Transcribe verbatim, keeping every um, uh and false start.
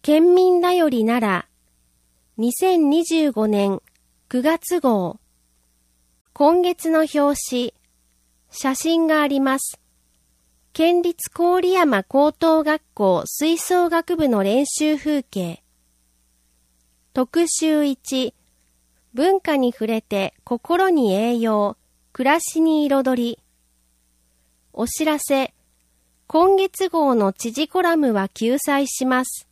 県民だよりならにせんにじゅうごねんくがつ号。今月の表紙、写真があります。県立郡山高等学校吹奏楽部の練習風景。特集いち、文化に触れて心に栄養、暮らしに彩り。お知らせ、今月号の知事コラムは休載します。